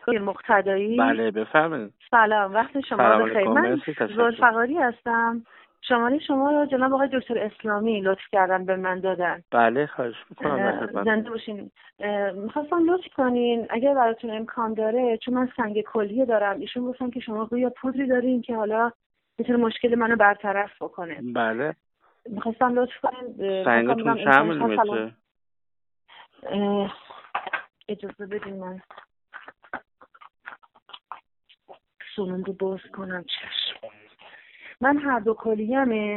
مقتدایی. بله بفرمایید. سلام، وقت شما بخیر. من ذوالفقاری هستم. شماره شما رو جناب آقای دکتر اسلامی لطف کردن به من دادن. بله خواهش می‌کنم. زنده باشین. می‌خواستم لطف کنین اگر براتون امکان داره، چون من سنگ کلیه دارم، ایشون گفتن که شما گویا پودری دارین که حالا میتونه مشکل منو برطرف بکنه. بله. می‌خواستم لطف کنین. سنگتون چند میلیمتره؟ اجازه بدین من سونم رو باز کنم. چشم. من هر دو کلیه‌مه